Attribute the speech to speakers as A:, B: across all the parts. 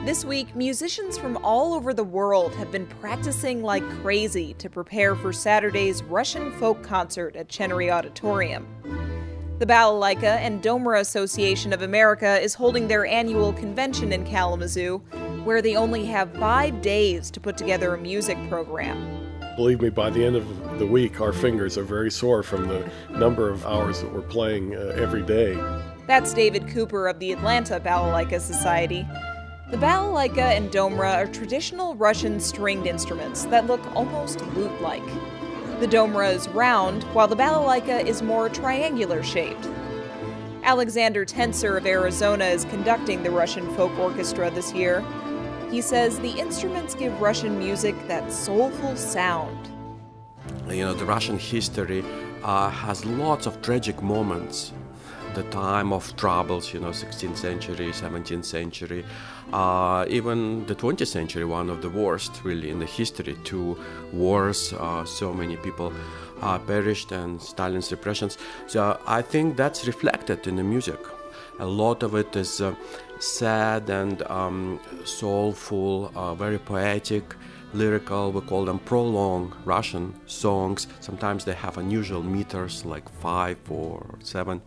A: This week, musicians from all over the world have been practicing like crazy to prepare for Saturday's Russian folk concert at Chenery Auditorium. The Balalaika and Domra Association of America is holding their annual convention in Kalamazoo, where they only have 5 days to put together a music program.
B: Believe me, by the end of the week, our fingers are very sore from the number of hours that we're playing every day.
A: That's David Cooper of the Atlanta Balalaika Society. The balalaika and domra are traditional Russian stringed instruments that look almost lute-like. The domra is round, while the balalaika is more triangular shaped. Alexander Tenser of Arizona is conducting the Russian folk orchestra this year. He says the instruments give Russian music that soulful sound.
C: The Russian history has lots of tragic moments. The time of troubles, 16th century, 17th century, even the 20th century, one of the worst really in the history. 2 wars, so many people perished, and Stalin's repressions. So I think that's reflected in the music. A lot of it is sad and soulful, very poetic, lyrical. We call them prolonged Russian songs. Sometimes they have unusual meters like 5 or 7.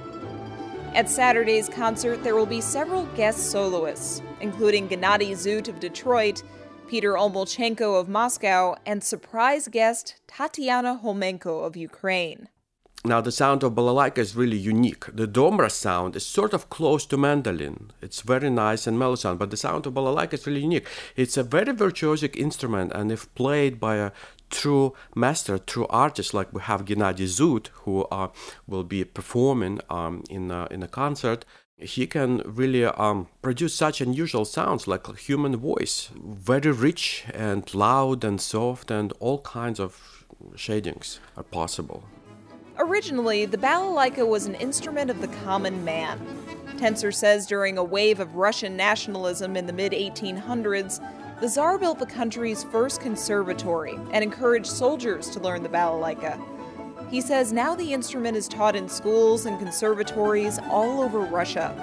A: At Saturday's concert, there will be several guest soloists, including Gennady Zut of Detroit, Peter Omolchenko of Moscow, and surprise guest Tatiana Homenko of Ukraine.
C: Now, the sound of balalaika is really unique. The domra sound is sort of close to mandolin. It's very nice and mellow sound, but the sound of balalaika is really unique. It's a very virtuosic instrument, and if played by a true master, true artist, like we have Gennady Zut, who will be performing in a concert, he can really produce such unusual sounds like a human voice, very rich and loud and soft, and all kinds of shadings are possible.
A: Originally, the balalaika was an instrument of the common man. Tenser says during a wave of Russian nationalism in the mid-1800s, the Tsar built the country's first conservatory and encouraged soldiers to learn the balalaika. He says now the instrument is taught in schools and conservatories all over Russia.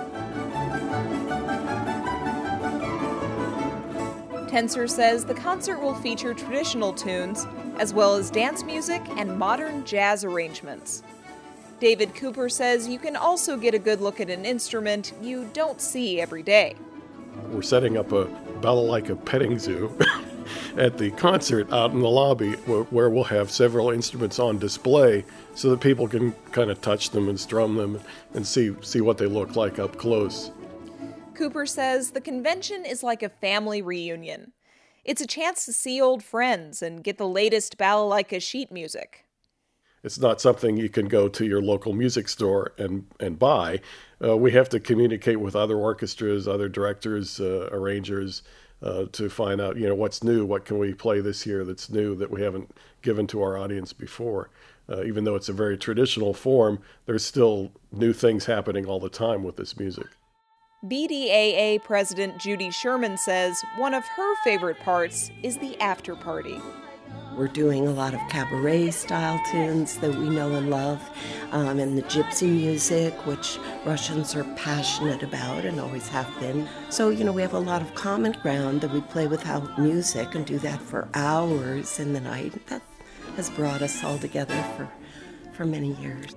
A: Tenser says the concert will feature traditional tunes, as well as dance music and modern jazz arrangements. David Cooper says you can also get a good look at an instrument you don't see every day.
B: We're setting up a balalaika petting zoo at the concert out in the lobby where we'll have several instruments on display so that people can kind of touch them and strum them and see what they look like up close.
A: Cooper says the convention is like a family reunion. It's a chance to see old friends and get the latest balalaika sheet music.
B: It's not something you can go to your local music store and buy. We have to communicate with other orchestras, other directors, arrangers, to find out, what's new, what can we play this year that's new that we haven't given to our audience before. Even though it's a very traditional form, there's still new things happening all the time with this music.
A: BDAA President Judy Sherman says one of her favorite parts is the after party.
D: We're doing a lot of cabaret-style tunes that we know and love, and the gypsy music, which Russians are passionate about and always have been. So, we have a lot of common ground that we play without music and do that for hours in the night. That has brought us all together for many years.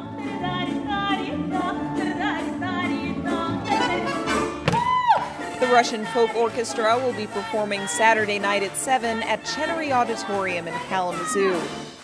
A: The Russian Folk Orchestra will be performing Saturday night at 7 at Chenery Auditorium in Kalamazoo.